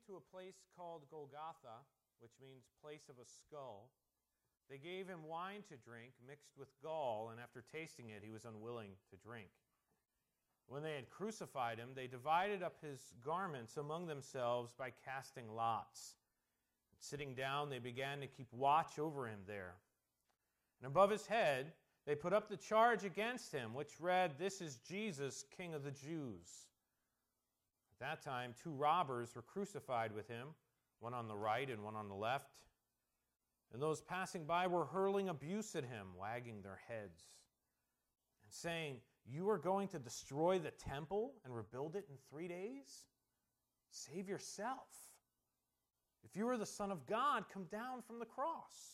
to a place called Golgotha, which means place of a skull. They gave him wine to drink mixed with gall, and after tasting it, he was unwilling to drink. When they had crucified him, they divided up his garments among themselves by casting lots. Sitting down, they began to keep watch over him there. And above his head, they put up the charge against him, which read, "This is Jesus, King of the Jews." At that time, 2 robbers were crucified with him, one on the right and one on the left. And those passing by were hurling abuse at him, wagging their heads, and saying, "You are going to destroy the temple and rebuild it in 3 days? Save yourself. If you are the Son of God, come down from the cross."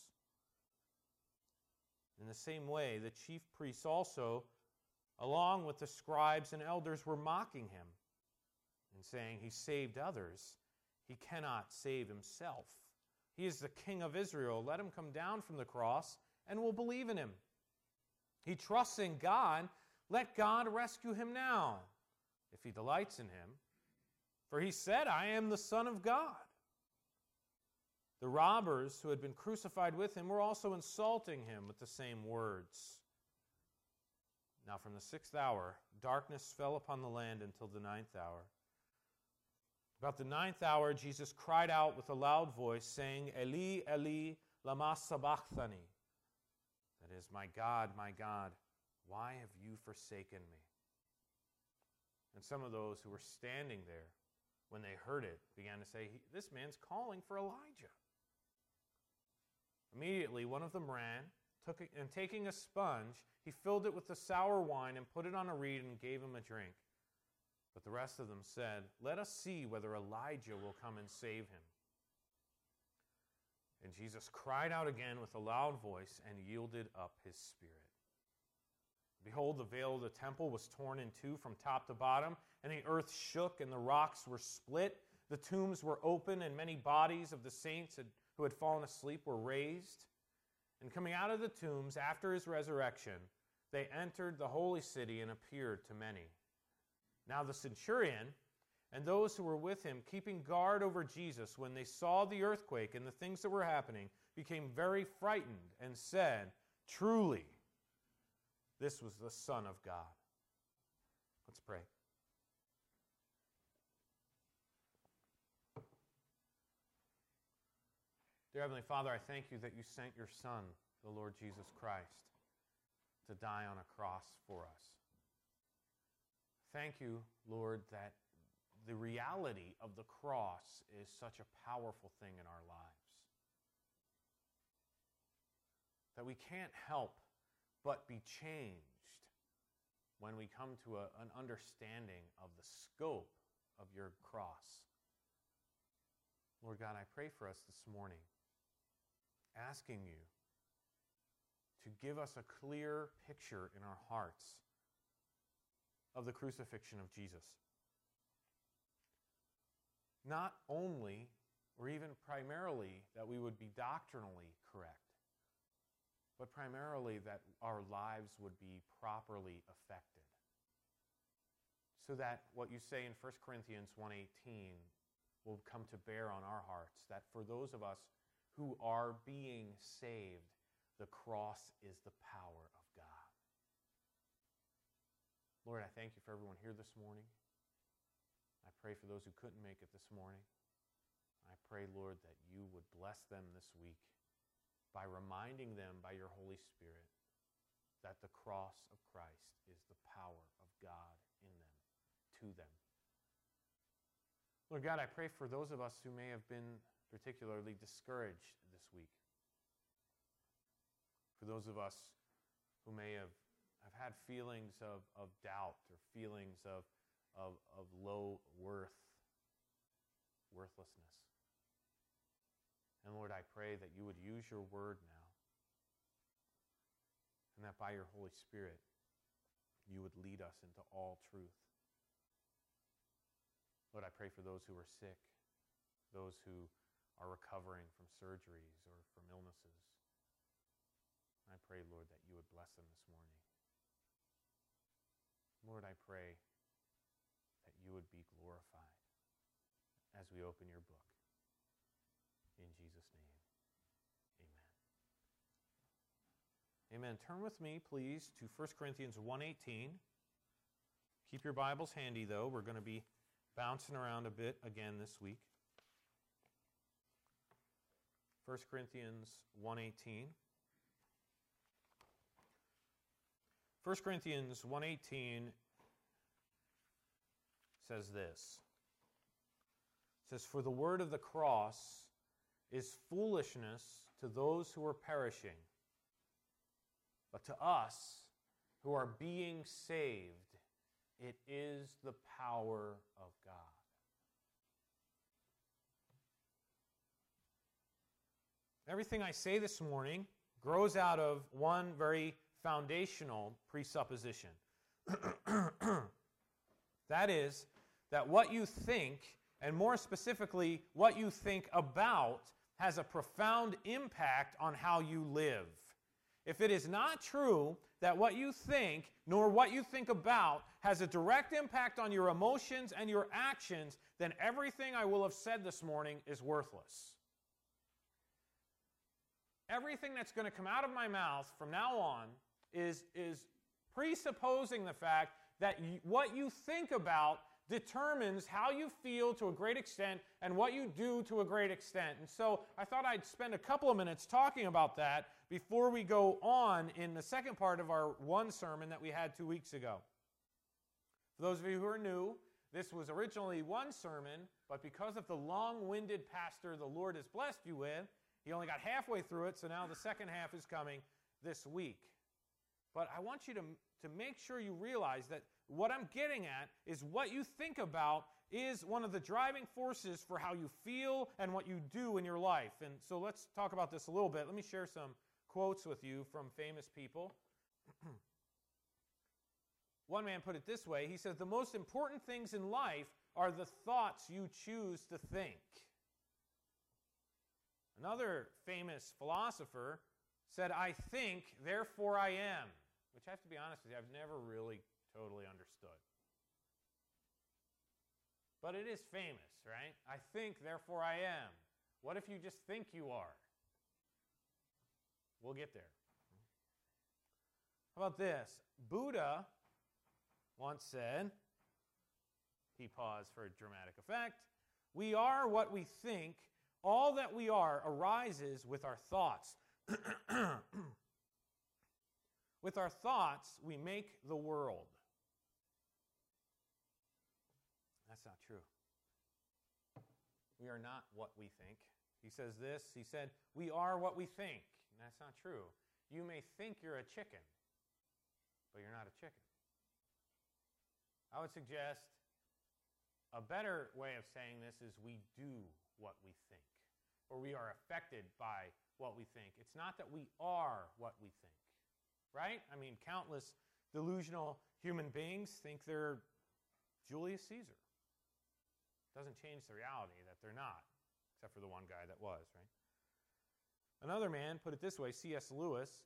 In the same way, the chief priests also, along with the scribes and elders, were mocking him and saying, "He saved others. He cannot save himself. He is the King of Israel. Let him come down from the cross, and we'll believe in him. He trusts in God. Let God rescue him now, if he delights in him. For he said, 'I am the Son of God.'" The robbers who had been crucified with him were also insulting him with the same words. Now from the 6th hour, darkness fell upon the land until the 9th hour. About the 9th hour, Jesus cried out with a loud voice, saying, "Eli, Eli, lama sabachthani?" That is, my God, why have you forsaken me?" And some of those who were standing there, when they heard it, began to say, "This man's calling for Elijah." Immediately, one of them ran, and taking a sponge, he filled it with the sour wine and put it on a reed and gave him a drink. But the rest of them said, "Let us see whether Elijah will come and save him." And Jesus cried out again with a loud voice and yielded up his spirit. Behold, the veil of the temple was torn in two from top to bottom, and the earth shook and the rocks were split. The tombs were open, and many bodies of the saints who had fallen asleep were raised. And coming out of the tombs after his resurrection, they entered the holy city and appeared to many. Now the centurion and those who were with him, keeping guard over Jesus, when they saw the earthquake and the things that were happening, became very frightened and said, "Truly, this was the Son of God." Let's pray. Dear Heavenly Father, I thank you that you sent your Son, the Lord Jesus Christ, to die on a cross for us. Thank you, Lord, that the reality of the cross is such a powerful thing in our lives. That we can't help but be changed when we come to an understanding of the scope of your cross. Lord God, I pray for us this morning, asking you to give us a clear picture in our hearts of the crucifixion of Jesus. Not only, or even primarily, that we would be doctrinally correct, but primarily that our lives would be properly affected. So that what you say in 1 Corinthians 1:18 will come to bear on our hearts, that for those of us who are being saved, the cross is the power of God. Lord, I thank you for everyone here this morning. I pray for those who couldn't make it this morning. I pray, Lord, that you would bless them this week by reminding them by your Holy Spirit that the cross of Christ is the power of God in them, to them. Lord God, I pray for those of us who may have been particularly discouraged this week. For those of us who may have had feelings of doubt or feelings of low worthlessness. And Lord, I pray that you would use your word now, and that by your Holy Spirit, you would lead us into all truth. Lord, I pray for those who are sick, those who are recovering from surgeries or from illnesses. I pray, Lord, that you would bless them this morning. Lord, I pray that you would be glorified as we open your book. In Jesus' name, amen. Amen. Turn with me, please, to 1 Corinthians 1:18. Keep your Bibles handy, though. We're going to be bouncing around a bit again this week. 1 Corinthians 1:18. 1 Corinthians 1:18 says this. It says, "For the word of the cross is foolishness to those who are perishing, but to us who are being saved, it is the power of God." Everything I say this morning grows out of one very foundational presupposition. That is, that what you think, and more specifically, what you think about, has a profound impact on how you live. If it is not true that what you think, nor what you think about, has a direct impact on your emotions and your actions, then everything I will have said this morning is worthless. Everything that's going to come out of my mouth from now on is presupposing the fact that what you think about determines how you feel to a great extent and what you do to a great extent. And so I thought I'd spend a couple of minutes talking about that before we go on in the second part of our one sermon that we had 2 weeks ago. For those of you who are new, this was originally one sermon, but because of the long-winded pastor the Lord has blessed you with, he only got halfway through it, so now the second half is coming this week. But I want you to make sure you realize that what I'm getting at is what you think about is one of the driving forces for how you feel and what you do in your life. And so let's talk about this a little bit. Let me share some quotes with you from famous people. One man put it this way. He says, "The most important things in life are the thoughts you choose to think." Another famous philosopher said, "I think, therefore I am," which I have to be honest with you, I've never really totally understood. But it is famous, right? I think, therefore I am. What if you just think you are? We'll get there. How about this? Buddha once said, he paused for a dramatic effect, "We are what we think. All that we are arises with our thoughts." With our thoughts, we make the world. That's not true. We are not what we think. He says this. He said, "We are what we think." And that's not true. You may think you're a chicken, but you're not a chicken. I would suggest a better way of saying this is we do what we think, or we are affected by what we think. It's not that we are what we think, right? I mean, countless delusional human beings think they're Julius Caesar. Doesn't change the reality that they're not, except for the one guy that was, right? Another man put it this way, C.S. Lewis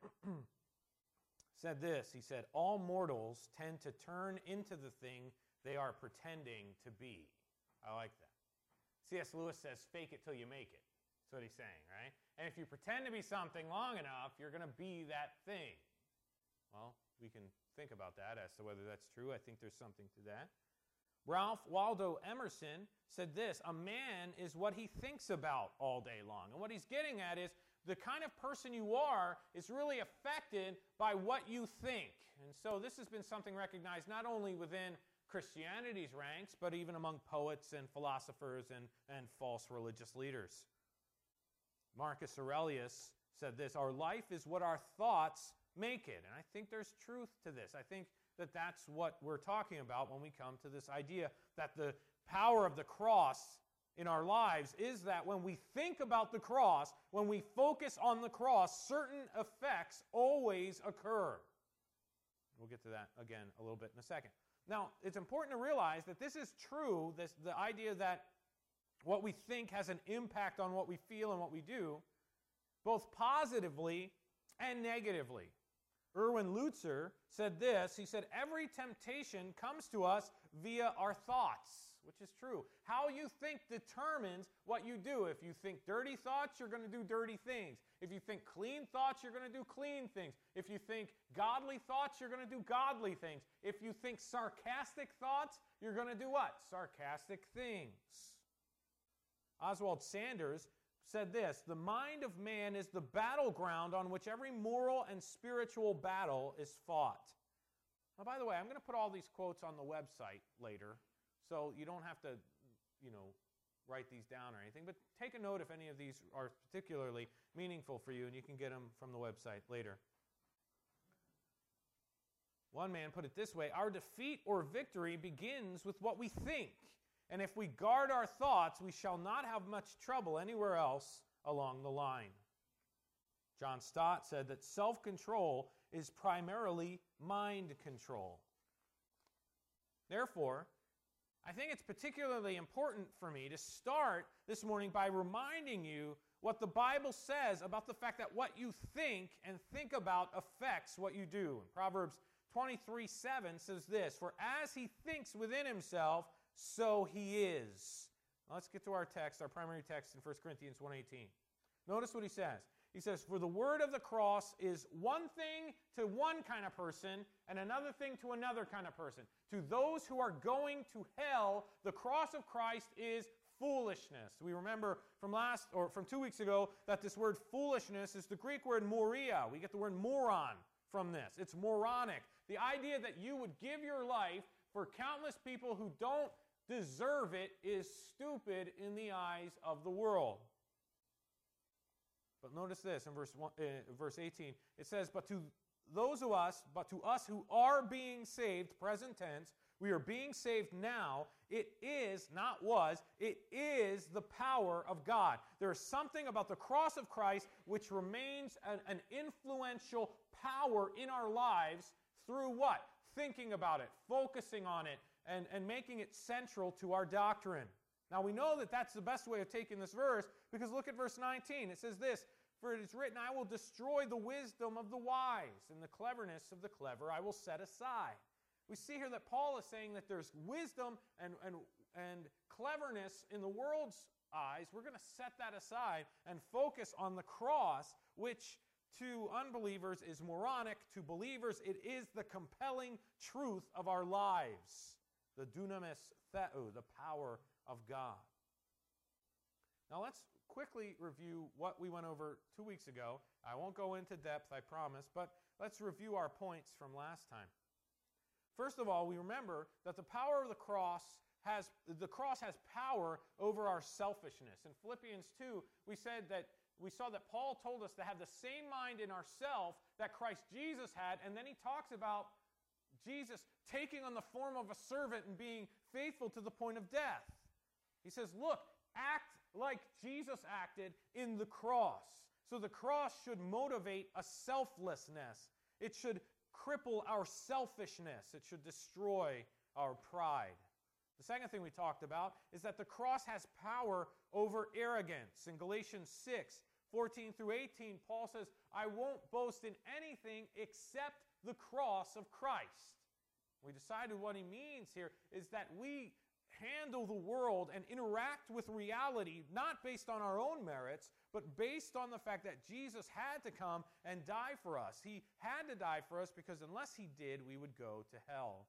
said this. He said, "All mortals tend to turn into the thing they are pretending to be." I like that. C.S. Lewis says, "Fake it till you make it." That's what he's saying, right? And if you pretend to be something long enough, you're going to be that thing. Well, we can think about that as to whether that's true. I think there's something to that. Ralph Waldo Emerson said this, "A man is what he thinks about all day long." And what he's getting at is the kind of person you are is really affected by what you think. And so this has been something recognized not only within Christianity's ranks, but even among poets and philosophers and false religious leaders. Marcus Aurelius said this, "Our life is what our thoughts make it." And I think there's truth to this. I think that that's what we're talking about when we come to this idea that the power of the cross in our lives is that when we think about the cross, when we focus on the cross, certain effects always occur. We'll get to that again a little bit in a second. Now, it's important to realize that this is true, the idea that what we think has an impact on what we feel and what we do, both positively and negatively. Erwin Lutzer said this. He said, "Every temptation comes to us via our thoughts," which is true. How you think determines what you do. If you think dirty thoughts, you're going to do dirty things. If you think clean thoughts, you're going to do clean things. If you think godly thoughts, you're going to do godly things. If you think sarcastic thoughts, you're going to do what? Sarcastic things. Oswald Sanders said this: the mind of man is the battleground on which every moral and spiritual battle is fought. Now, by the way, I'm going to put all these quotes on the website later, so you don't have to, write these down or anything, but take a note if any of these are particularly meaningful for you, and you can get them from the website later. One man put it this way: our defeat or victory begins with what we think. And if we guard our thoughts, we shall not have much trouble anywhere else along the line. John Stott said that self-control is primarily mind control. Therefore, I think it's particularly important for me to start this morning by reminding you what the Bible says about the fact that what you think and think about affects what you do. Proverbs 23:7 says this: for as he thinks within himself, so he is. Now let's get to our text, our primary text in 1 Corinthians 1:18. Notice what he says. He says, for the word of the cross is one thing to one kind of person and another thing to another kind of person. To those who are going to hell, the cross of Christ is foolishness. We remember from 2 weeks ago that this word foolishness is the Greek word moria. We get the word moron from this. It's moronic. The idea that you would give your life for countless people who don't deserve it is stupid in the eyes of the world. But notice this in verse 18. It says, but to us who are being saved, present tense, we are being saved now. It is, not was, it is the power of God. There is something about the cross of Christ which remains an influential power in our lives through what? Thinking about it, focusing on it, and making it central to our doctrine. Now we know that that's the best way of taking this verse, because look at verse 19. It says this: for it is written, I will destroy the wisdom of the wise, and the cleverness of the clever I will set aside. We see here that Paul is saying that there's wisdom and cleverness in the world's eyes. We're going to set that aside and focus on the cross, which to unbelievers is moronic. To believers, it is the compelling truth of our lives. The dunamis theou, the power of God. Now let's quickly review what we went over 2 weeks ago. I won't go into depth, I promise, but let's review our points from last time. First of all, we remember that the power of the cross has power over our selfishness. In Philippians 2, we saw that Paul told us to have the same mind in ourselves that Christ Jesus had, and then he talks about Jesus taking on the form of a servant and being faithful to the point of death. He says, look, act like Jesus acted in the cross. So the cross should motivate a selflessness. It should cripple our selfishness. It should destroy our pride. The second thing we talked about is that the cross has power over arrogance. In Galatians 6:14 through 18, Paul says, I won't boast in anything except the cross of Christ. We decided what he means here is that we handle the world and interact with reality not based on our own merits, but based on the fact that Jesus had to come and die for us. He had to die for us because unless he did, we would go to hell.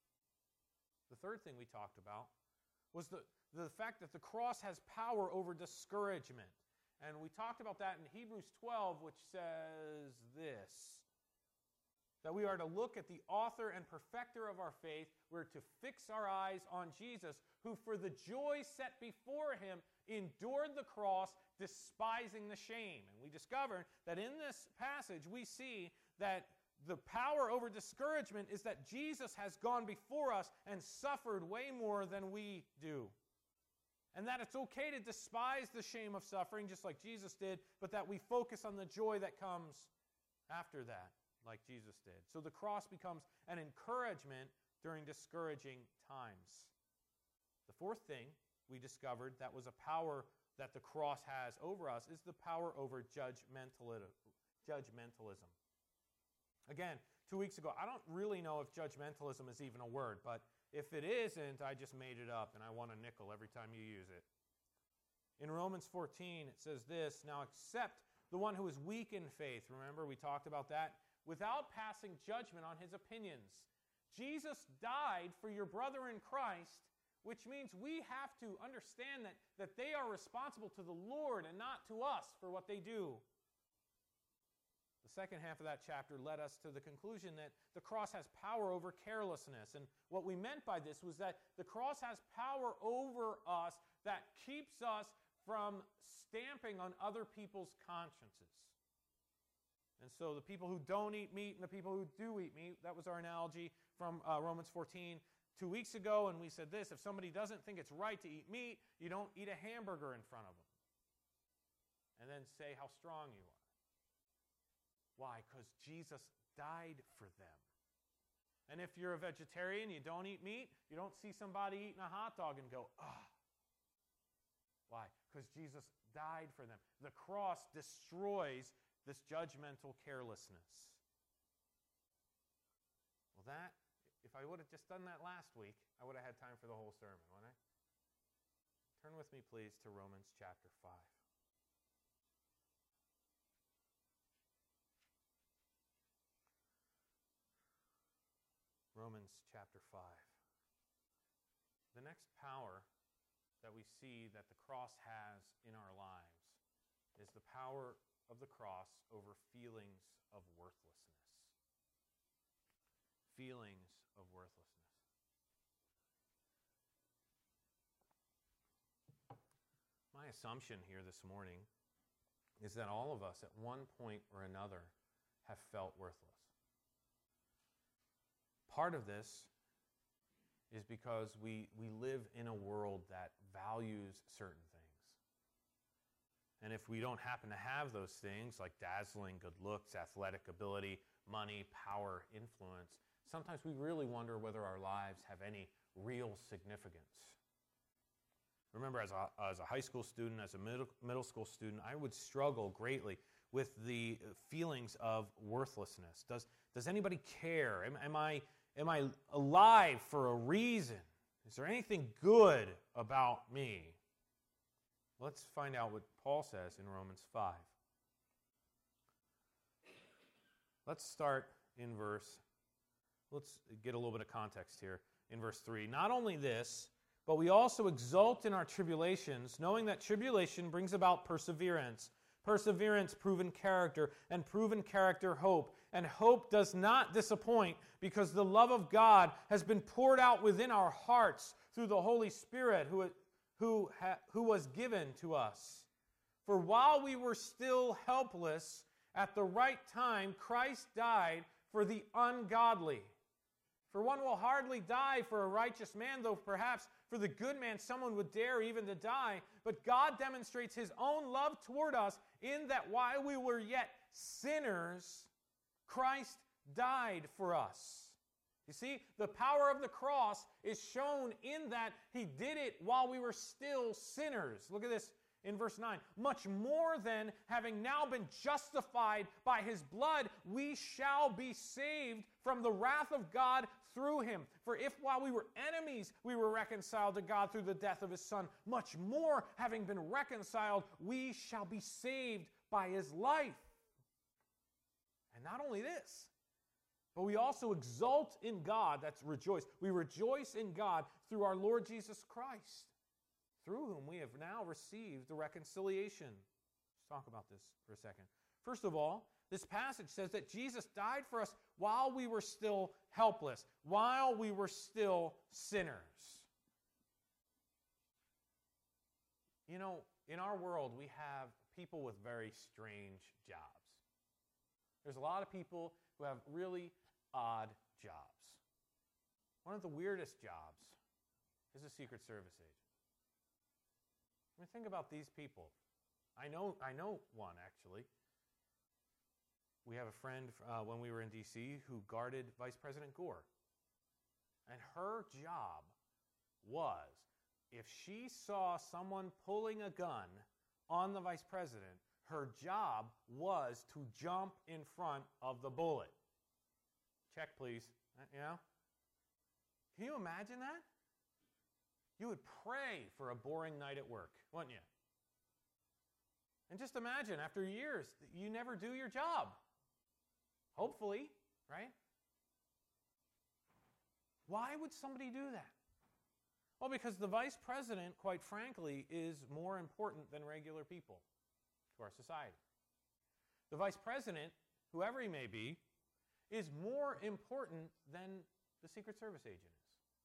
The third thing we talked about was the fact that the cross has power over discouragement. And we talked about that in Hebrews 12, which says this: that we are to look at the author and perfecter of our faith. We're to fix our eyes on Jesus, who for the joy set before him endured the cross, despising the shame. And we discovered that in this passage we see that the power over discouragement is that Jesus has gone before us and suffered way more than we do. And that it's okay to despise the shame of suffering, just like Jesus did, but that we focus on the joy that comes after that, like Jesus did. So the cross becomes an encouragement during discouraging times. The fourth thing we discovered that was a power that the cross has over us is the power over judgmentalism. Again, 2 weeks ago, I don't really know if judgmentalism is even a word, but If it isn't, I just made it up and I want a nickel every time you use it. In Romans 14, it says this, "Now accept the one who is weak in faith." Remember, we talked about that. "Without passing judgment on his opinions." Jesus died for your brother in Christ, which means we have to understand that they are responsible to the Lord and not to us for what they do. The second half of that chapter led us to the conclusion that the cross has power over carelessness. And what we meant by this was that the cross has power over us that keeps us from stamping on other people's consciences. And so the people who don't eat meat and the people who do eat meat, that was our analogy from Romans 14 2 weeks ago. And we said this, if somebody doesn't think it's right to eat meat, you don't eat a hamburger in front of them. And then say how strong you are. Why? Because Jesus died for them. And if you're a vegetarian, you don't eat meat, you don't see somebody eating a hot dog and go, ah. Why? Because Jesus died for them. The cross destroys this judgmental carelessness. Well, that, if I would have just done that last week, I would have had time for the whole sermon, wouldn't I? Turn with me, please, to Romans chapter 5. Romans chapter 5. The next power that we see that the cross has in our lives is the power of the cross over feelings of worthlessness. Feelings of worthlessness. My assumption here this morning is that all of us at one point or another have felt worthless. Part of this is because we live in a world that values certain things. And if we don't happen to have those things like dazzling good looks, athletic ability, money, power, influence, sometimes we really wonder whether our lives have any real significance. Remember, as a high school student, as a middle school student, I would struggle greatly with the feelings of worthlessness. Does anybody care? Am I alive for a reason? Is there anything good about me? Let's find out what Paul says in Romans 5. Let's get a little bit of context here in verse 3. "Not only this, but we also exult in our tribulations, knowing that tribulation brings about perseverance. Perseverance, proven character, and proven character, hope. And hope does not disappoint, because the love of God has been poured out within our hearts through the Holy Spirit who was given to us. For while we were still helpless, at the right time Christ died for the ungodly. For one will hardly die for a righteous man, though perhaps for the good man someone would dare even to die. But God demonstrates his own love toward us in that while we were yet sinners, Christ died for us." You see, the power of the cross is shown in that he did it while we were still sinners. Look at this in verse 9. "Much more than, having now been justified by his blood, we shall be saved from the wrath of God through him. For if while we were enemies, we were reconciled to God through the death of his Son, much more, having been reconciled, we shall be saved by his life." And not only this, but we also exult in God, that's rejoice. We rejoice in God through our Lord Jesus Christ, through whom we have now received the reconciliation. Let's talk about this for a second. First of all, this passage says that Jesus died for us while we were still helpless, while we were still sinners. You know, in our world, we have people with very strange jobs. There's a lot of people who have really odd jobs. One of the weirdest jobs is a Secret Service agent. I mean, think about these people. I know one, actually. We have a friend when we were in D.C. who guarded Vice President Gore. And her job was, if she saw someone pulling a gun on the Vice President, her job was to jump in front of the bullet. Check, please. You know? Can you imagine that? You would pray for a boring night at work, wouldn't you? And just imagine, after years, you never do your job. Hopefully, right? Why would somebody do that? Well, because the vice president, quite frankly, is more important than regular people to our society. The vice president, whoever he may be, is more important than the Secret Service agent is.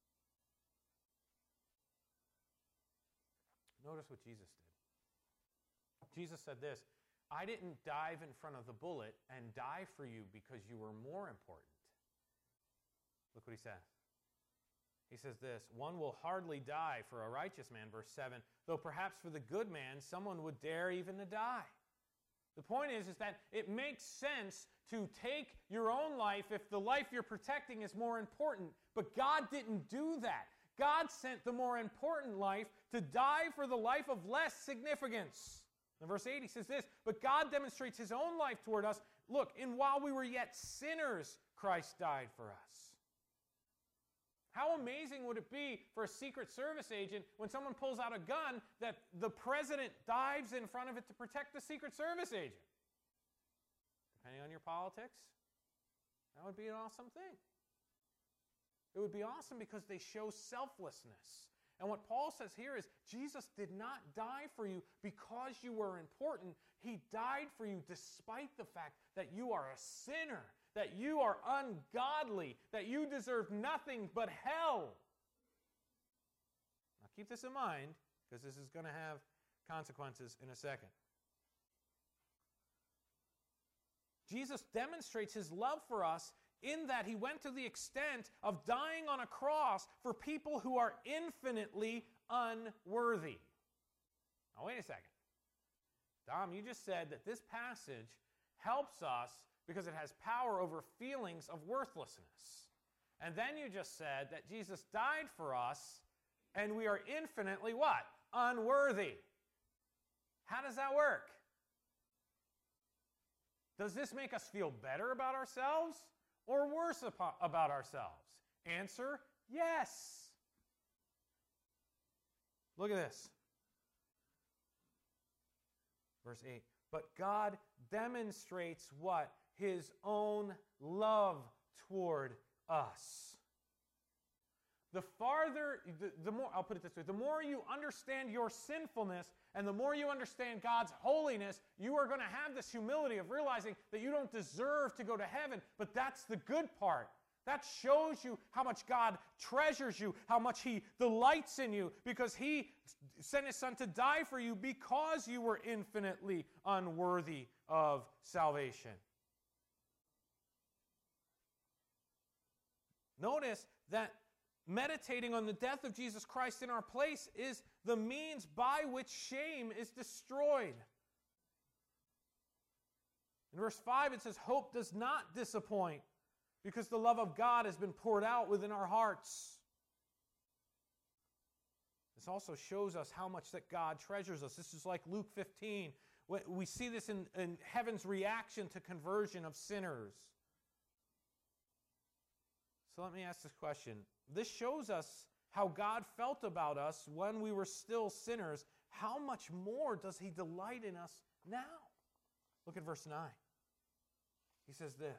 Notice what Jesus did. Jesus said this, I didn't dive in front of the bullet and die for you because you were more important. Look what he says. He says this, one will hardly die for a righteous man, verse 7, though perhaps for the good man someone would dare even to die. The point is that it makes sense to take your own life if the life you're protecting is more important. But God didn't do that. God sent the more important life to die for the life of less significance. In verse 8 he says this, but God demonstrates his own life toward us. Look, in while we were yet sinners, Christ died for us. How amazing would it be for a Secret Service agent when someone pulls out a gun that the president dives in front of it to protect the Secret Service agent? Depending on your politics, that would be an awesome thing. It would be awesome because they show selflessness. And what Paul says here is Jesus did not die for you because you were important. He died for you despite the fact that you are a sinner, that you are ungodly, that you deserve nothing but hell. Now keep this in mind because this is going to have consequences in a second. Jesus demonstrates his love for us in that he went to the extent of dying on a cross for people who are infinitely unworthy. Now, wait a second. Dom, you just said that this passage helps us because it has power over feelings of worthlessness. And then you just said that Jesus died for us and we are infinitely what? Unworthy. How does that work? Does this make us feel better about ourselves or worse about ourselves? Answer, yes. Look at this. Verse 8. But God demonstrates what? His own love toward us. The more, I'll put it this way, the more you understand your sinfulness and the more you understand God's holiness, you are going to have this humility of realizing that you don't deserve to go to heaven, but that's the good part. That shows you how much God treasures you, how much he delights in you, because he sent his son to die for you because you were infinitely unworthy of salvation. Notice that meditating on the death of Jesus Christ in our place is the means by which shame is destroyed. In verse 5 it says, hope does not disappoint because the love of God has been poured out within our hearts. This also shows us how much that God treasures us. This is like Luke 15. We see this in heaven's reaction to conversion of sinners. So let me ask this question. This shows us how God felt about us when we were still sinners. How much more does he delight in us now? Look at verse 9. He says this.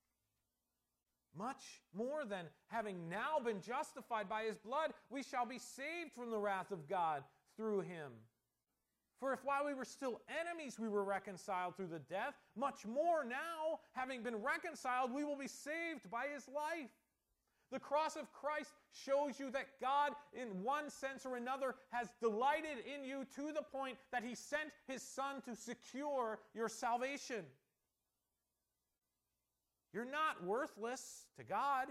Much more than having now been justified by his blood, we shall be saved from the wrath of God through him. For if while we were still enemies we were reconciled through the death, much more now, having been reconciled, we will be saved by his life. The cross of Christ shows you that God, in one sense or another, has delighted in you to the point that he sent his son to secure your salvation. You're not worthless to God.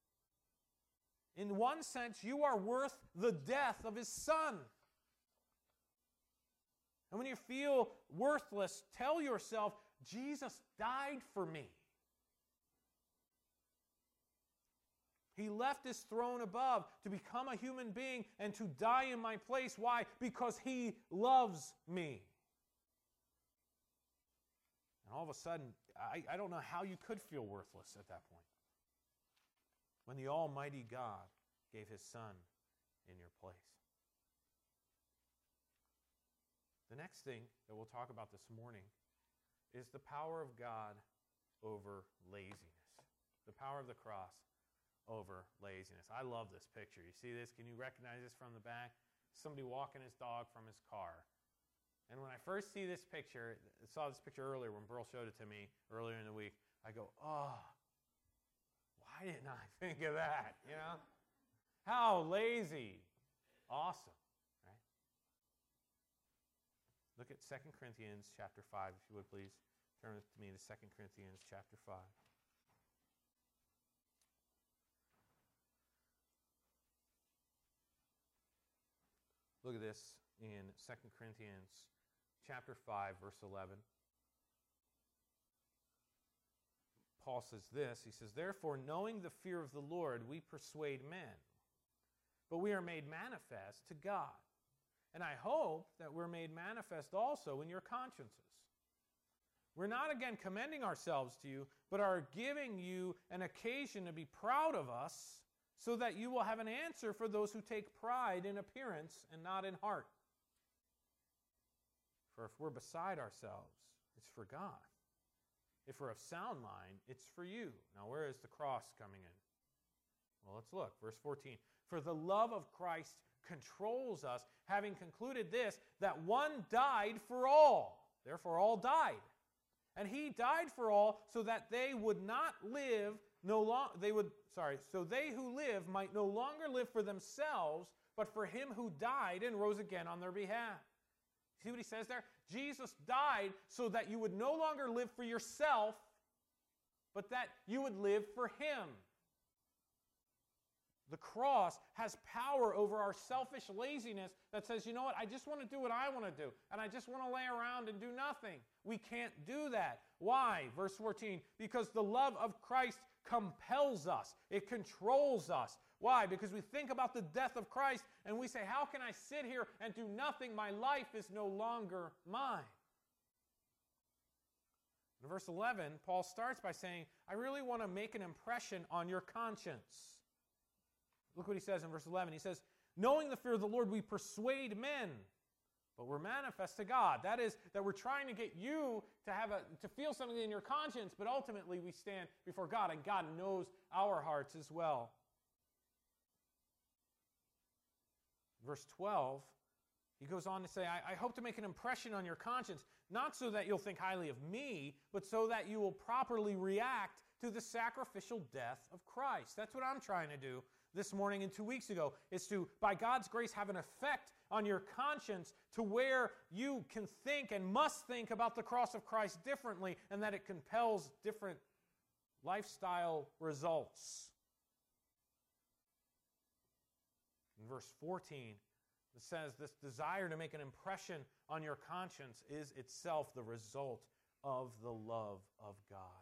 In one sense, you are worth the death of his son. And when you feel worthless, tell yourself, Jesus died for me. He left his throne above to become a human being and to die in my place. Why? Because he loves me. And all of a sudden, I don't know how you could feel worthless at that point. When the Almighty God gave his Son in your place. The next thing that we'll talk about this morning is the power of God over laziness. The power of the cross over laziness. I love this picture. You see this? Can you recognize this from the back? Somebody walking his dog from his car. And when I first see this picture, I saw this picture earlier when Burl showed it to me earlier in the week, I go, oh, why didn't I think of that? You know? How lazy. Awesome. Right? Look at 2 Corinthians chapter 5, if you would please. Turn with me to 2 Corinthians chapter 5. Look at this in 2 Corinthians chapter 5, verse 11. Paul says this, he says, therefore, knowing the fear of the Lord, we persuade men, but we are made manifest to God. And I hope that we're made manifest also in your consciences. We're not again commending ourselves to you, but are giving you an occasion to be proud of us, so that you will have an answer for those who take pride in appearance and not in heart. For if we're beside ourselves, it's for God. If we're of sound mind, it's for you. Now, where is the cross coming in? Well, let's look. Verse 14. For the love of Christ controls us, having concluded this, that one died for all. Therefore, all died. And he died for all, so that they would not live so they who live might no longer live for themselves, but for him who died and rose again on their behalf. See what he says there? Jesus died so that you would no longer live for yourself, but that you would live for him. The cross has power over our selfish laziness that says, you know what, I just want to do what I want to do, and I just want to lay around and do nothing. We can't do that. Why? Verse 14, because the love of Christ compels us. It controls us. Why? Because we think about the death of Christ, and we say, how can I sit here and do nothing? My life is no longer mine. In verse 11, Paul starts by saying, I really want to make an impression on your conscience. Look what he says in verse 11. He says, knowing the fear of the Lord, we persuade men, but we're manifest to God. That is, that we're trying to get you to feel something in your conscience, but ultimately we stand before God, and God knows our hearts as well. Verse 12, he goes on to say, I hope to make an impression on your conscience, not so that you'll think highly of me, but so that you will properly react to the sacrificial death of Christ. That's what I'm trying to do this morning and 2 weeks ago, is to, by God's grace, have an effect on your conscience to where you can think and must think about the cross of Christ differently, and that it compels different lifestyle results. In verse 14, it says this desire to make an impression on your conscience is itself the result of the love of God.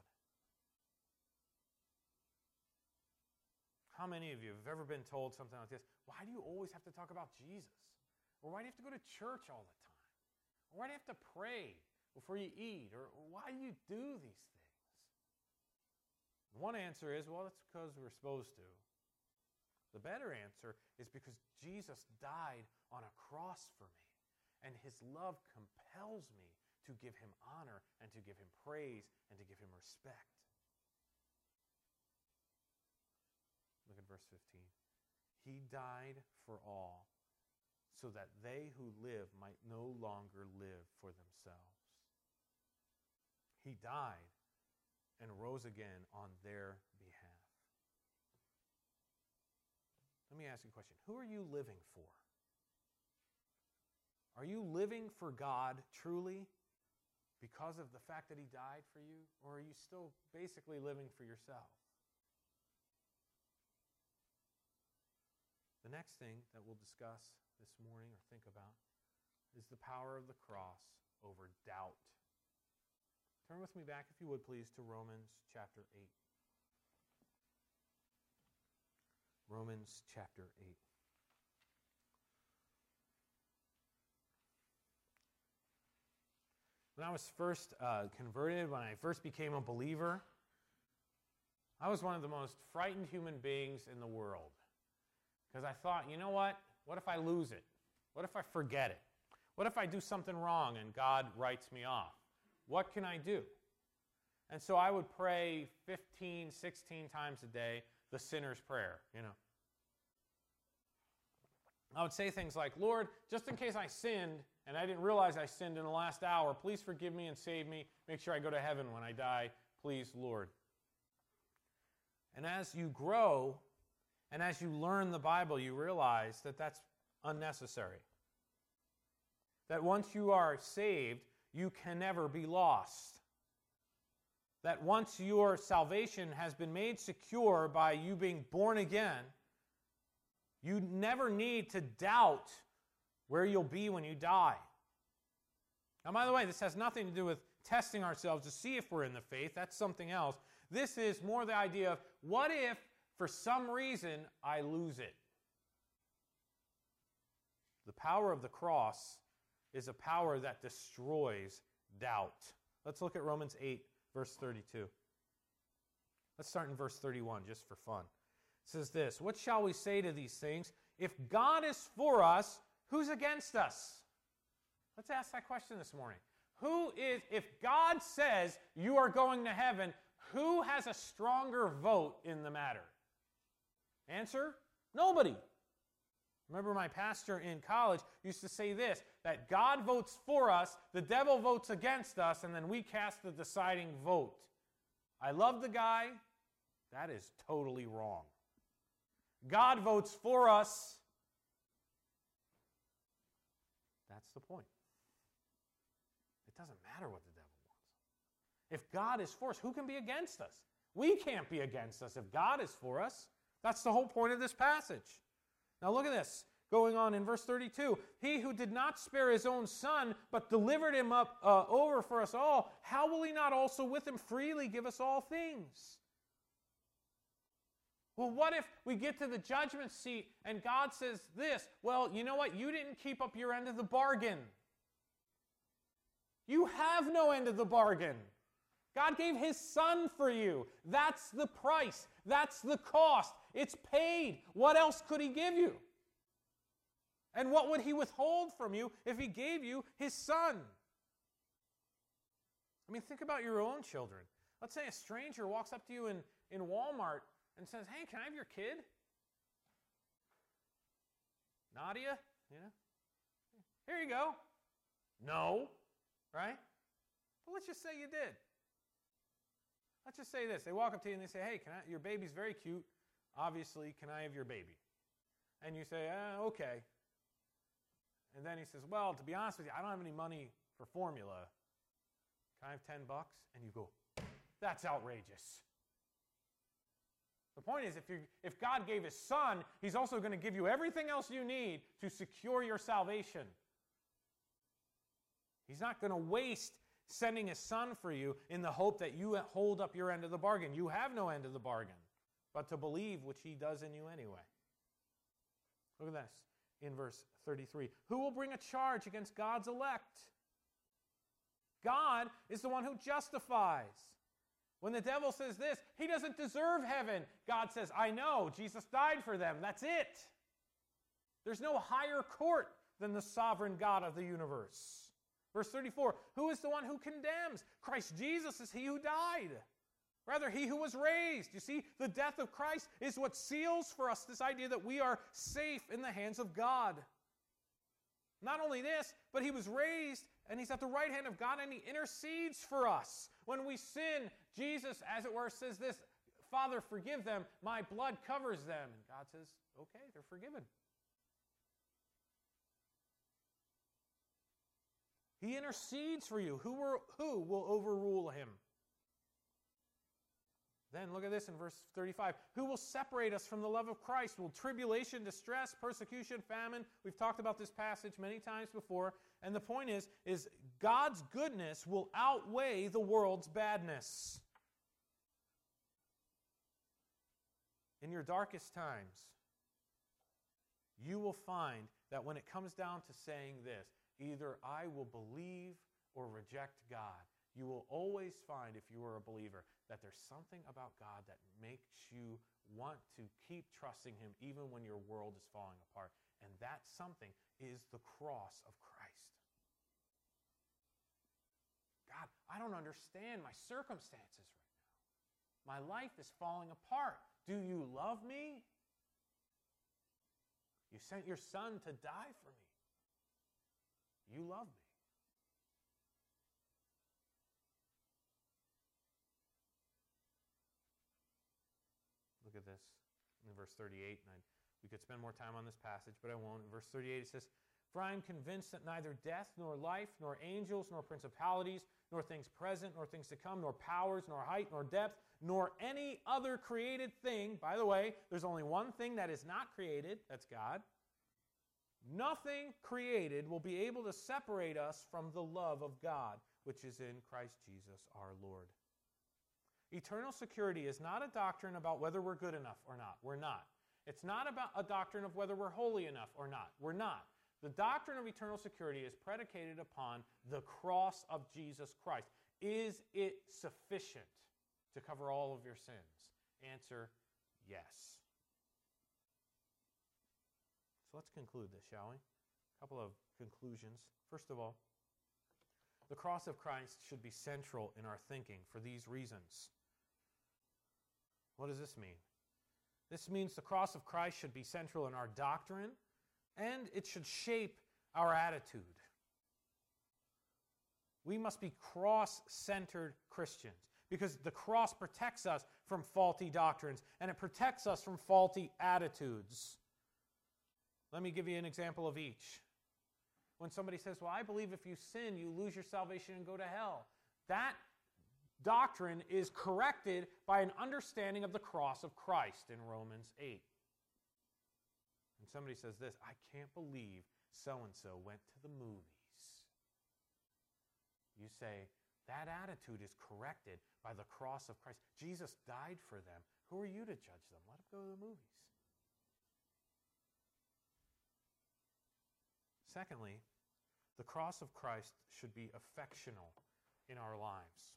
How many of you have ever been told something like this? Why do you always have to talk about Jesus? Or why do you have to go to church all the time? Or why do you have to pray before you eat? Or why do you do these things? One answer is, well, it's because we're supposed to. The better answer is because Jesus died on a cross for me, and his love compels me to give him honor and to give him praise and to give him respect. Look at verse 15. He died for all, so that they who live might no longer live for themselves. He died and rose again on their behalf. Let me ask you a question. Who are you living for? Are you living for God truly because of the fact that he died for you? Or are you still basically living for yourself? The next thing that we'll discuss this morning or think about is the power of the cross over doubt. Turn with me back, if you would please, to Romans chapter 8. Romans chapter 8. When I was first converted, when I first became a believer, I was one of the most frightened human beings in the world. Because I thought, you know what? What if I lose it? What if I forget it? What if I do something wrong and God writes me off? What can I do? And so I would pray 15, 16 times a day, the sinner's prayer, I would say things like, Lord, just in case I sinned and I didn't realize I sinned in the last hour, please forgive me and save me. Make sure I go to heaven when I die. Please, Lord. And as you grow and as you learn the Bible, you realize that that's unnecessary. That once you are saved, you can never be lost. That once your salvation has been made secure by you being born again, you never need to doubt where you'll be when you die. Now, by the way, this has nothing to do with testing ourselves to see if we're in the faith. That's something else. This is more the idea of, what if, for some reason, I lose it? The power of the cross is a power that destroys doubt. Let's look at Romans 8, verse 32. Let's start in verse 31, just for fun. It says this, what shall we say to these things? If God is for us, who's against us? Let's ask that question this morning. If God says you are going to heaven, who has a stronger vote in the matter? Answer, nobody. Remember, my pastor in college used to say this, that God votes for us, the devil votes against us, and then we cast the deciding vote. I love the guy. That is totally wrong. God votes for us. That's the point. It doesn't matter what the devil wants. If God is for us, who can be against us? We can't be against us if God is for us. That's the whole point of this passage. Now look at this, going on in verse 32. He who did not spare his own son, but delivered him up over for us all, how will he not also with him freely give us all things? Well, what if we get to the judgment seat and God says this, well, you know what? You didn't keep up your end of the bargain. You have no end of the bargain. God gave his son for you. That's the price. That's the cost. It's paid. What else could he give you? And what would he withhold from you if he gave you his son? I mean, think about your own children. Let's say a stranger walks up to you in Walmart and says, hey, can I have your kid? Nadia? Here you go. No. Right? But let's just say you did. Let's just say this. They walk up to you and they say, hey, your baby's very cute. Obviously, can I have your baby? And you say, okay. And then he says, well, to be honest with you, I don't have any money for formula. Can I have $10? And you go, that's outrageous. The point is, if God gave his son, he's also going to give you everything else you need to secure your salvation. He's not going to waste sending his son for you in the hope that you hold up your end of the bargain. You have no end of the bargain, but to believe, which he does in you anyway. Look at this in verse 33. Who will bring a charge against God's elect? God is the one who justifies. When the devil says this, he doesn't deserve heaven. God says, I know, Jesus died for them. That's it. There's no higher court than the sovereign God of the universe. Verse 34, who is the one who condemns? Christ Jesus is he who died. Rather, he who was raised. You see, the death of Christ is what seals for us this idea that we are safe in the hands of God. Not only this, but he was raised, and he's at the right hand of God, and he intercedes for us. When we sin, Jesus, as it were, says this, Father, forgive them. My blood covers them. And God says, okay, they're forgiven. He intercedes for you. Who will overrule him? Then look at this in verse 35. Who will separate us from the love of Christ? Will tribulation, distress, persecution, famine? We've talked about this passage many times before. And the point is God's goodness will outweigh the world's badness. In your darkest times, you will find that when it comes down to saying this, either I will believe or reject God, You will always find, if you are a believer, that there's something about God that makes you want to keep trusting Him even when your world is falling apart. And that something is the cross of Christ. God, I don't understand my circumstances right now. My life is falling apart. Do you love me? You sent your Son to die for me. You love me. Look at this in verse 38. And we could spend more time on this passage, but I won't. In verse 38 it says, "For I am convinced that neither death, nor life, nor angels, nor principalities, nor things present, nor things to come, nor powers, nor height, nor depth, nor any other created thing." By the way, there's only one thing that is not created. That's God. "Nothing created will be able to separate us from the love of God, which is in Christ Jesus our Lord." Eternal security is not a doctrine about whether we're good enough or not. We're not. It's not about a doctrine of whether we're holy enough or not. We're not. The doctrine of eternal security is predicated upon the cross of Jesus Christ. Is it sufficient to cover all of your sins? Answer, yes. So let's conclude this, shall we? A couple of conclusions. First of all, the cross of Christ should be central in our thinking for these reasons. What does this mean? This means the cross of Christ should be central in our doctrine, and it should shape our attitude. We must be cross-centered Christians because the cross protects us from faulty doctrines, and it protects us from faulty attitudes. Let me give you an example of each. When somebody says, "Well, I believe if you sin, you lose your salvation and go to hell," that doctrine is corrected by an understanding of the cross of Christ in Romans 8. And somebody says this, "I can't believe so-and-so went to the movies." You say, that attitude is corrected by the cross of Christ. Jesus died for them. Who are you to judge them? Let them go to the movies. Secondly, the cross of Christ should be affectional in our lives.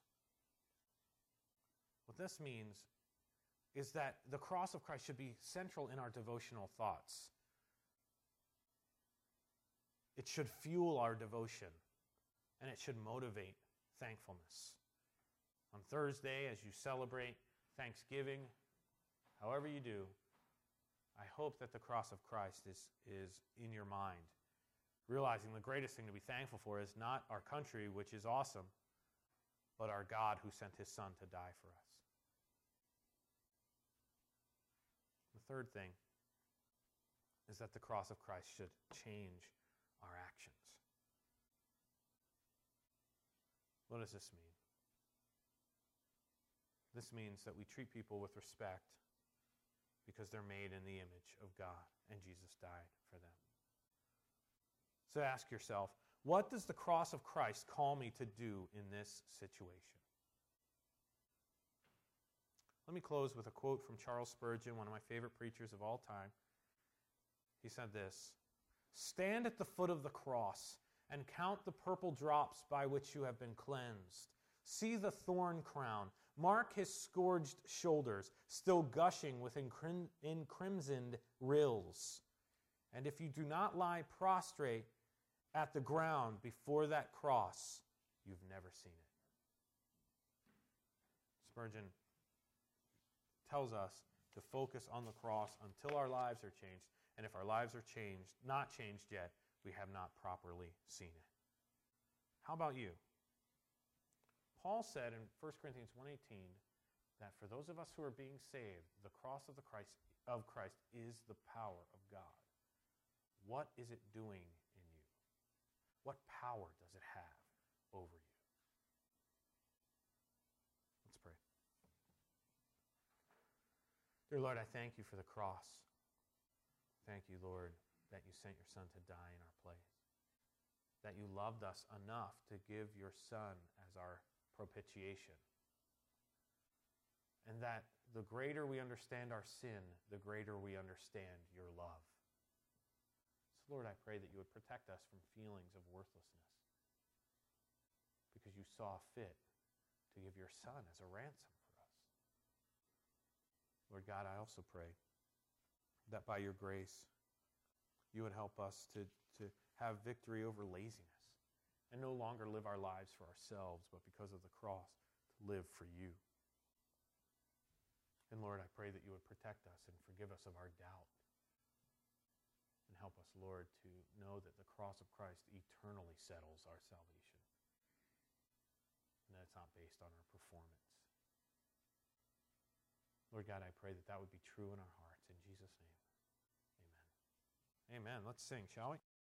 What this means is that the cross of Christ should be central in our devotional thoughts. It should fuel our devotion, and it should motivate thankfulness. On Thursday, as you celebrate Thanksgiving, however you do, I hope that the cross of Christ is in your mind. Realizing the greatest thing to be thankful for is not our country, which is awesome, but our God who sent His Son to die for us. The third thing is that the cross of Christ should change our actions. What does this mean? This means that we treat people with respect because they're made in the image of God and Jesus died for them. So ask yourself, what does the cross of Christ call me to do in this situation? Let me close with a quote from Charles Spurgeon, one of my favorite preachers of all time. He said this, "Stand at the foot of the cross and count the purple drops by which you have been cleansed. See the thorn crown. Mark His scourged shoulders, still gushing with encrimsoned rills. And if you do not lie prostrate at the ground before that cross, you've never seen it." Spurgeon tells us to focus on the cross until our lives are changed. And if our lives are not changed yet, we have not properly seen it. How about you? Paul said in 1 Corinthians 1:18 that for those of us who are being saved, the cross of Christ is the power of God. What is it doing in you? What power does it have over you? Let's pray. Dear Lord, I thank you for the cross. Thank you, Lord, that you sent your Son to die in our place. That you loved us enough to give your Son as our propitiation. And that the greater we understand our sin, the greater we understand your love. So, Lord, I pray that you would protect us from feelings of worthlessness because you saw fit to give your Son as a ransom for us. Lord God, I also pray that by your grace, you would help us to have victory over laziness and no longer live our lives for ourselves, but because of the cross, to live for you. And Lord, I pray that you would protect us and forgive us of our doubt. And help us, Lord, to know that the cross of Christ eternally settles our salvation. And that it's not based on our performance. Lord God, I pray that that would be true in our hearts. In Jesus' name, amen. Amen. Let's sing, shall we?